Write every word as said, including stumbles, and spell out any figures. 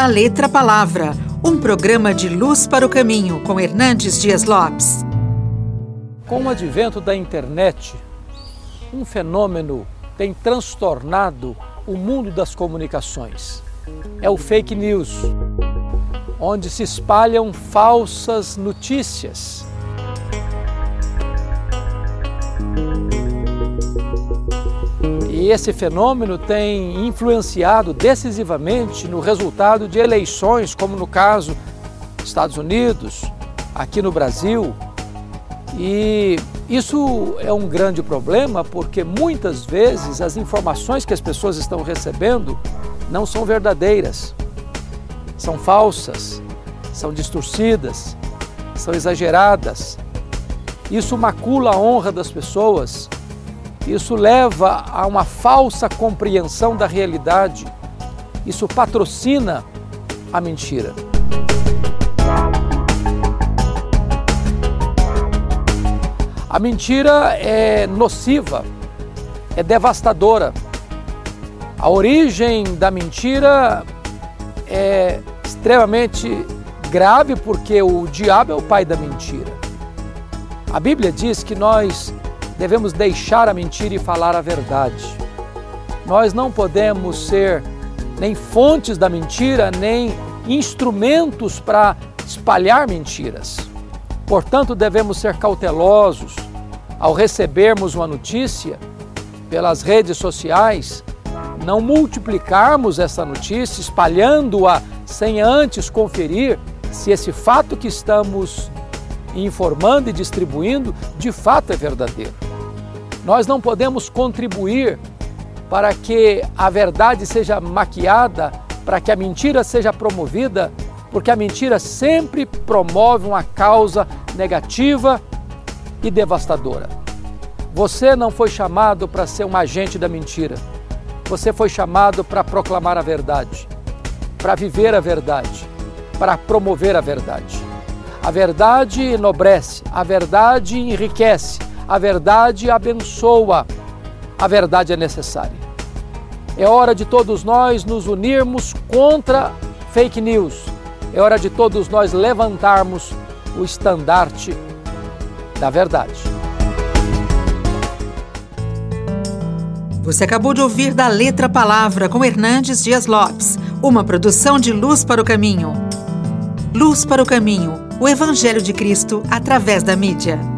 Da Letra à Palavra, um programa de luz para o caminho, com Hernandes Dias Lopes. Com o advento da internet, um fenômeno tem transtornado o mundo das comunicações. É o fake news, onde se espalham falsas notícias. E esse fenômeno tem influenciado decisivamente no resultado de eleições, como no caso dos Estados Unidos, aqui no Brasil. E isso é um grande problema porque muitas vezes as informações que as pessoas estão recebendo não são verdadeiras, são falsas, são distorcidas, são exageradas. Isso macula a honra das pessoas. Isso leva a uma falsa compreensão da realidade. Isso patrocina a mentira. A mentira é nociva, é devastadora. A origem da mentira é extremamente grave porque o diabo é o pai da mentira. A Bíblia diz que nós devemos deixar a mentira e falar a verdade. Nós não podemos ser nem fontes da mentira, nem instrumentos para espalhar mentiras. Portanto, devemos ser cautelosos ao recebermos uma notícia pelas redes sociais, não multiplicarmos essa notícia, espalhando-a sem antes conferir se esse fato que estamos informando e distribuindo de fato é verdadeiro. Nós não podemos contribuir para que a verdade seja maquiada, para que a mentira seja promovida, porque a mentira sempre promove uma causa negativa e devastadora. Você não foi chamado para ser um agente da mentira. Você foi chamado para proclamar a verdade, para viver a verdade, para promover a verdade. A verdade enobrece, a verdade enriquece, a verdade abençoa, a verdade é necessária. É hora de todos nós nos unirmos contra fake news. É hora de todos nós levantarmos o estandarte da verdade. Você acabou de ouvir Da Letra à Palavra com Hernandes Dias Lopes, uma produção de Luz para o Caminho. Luz para o Caminho, o Evangelho de Cristo através da mídia.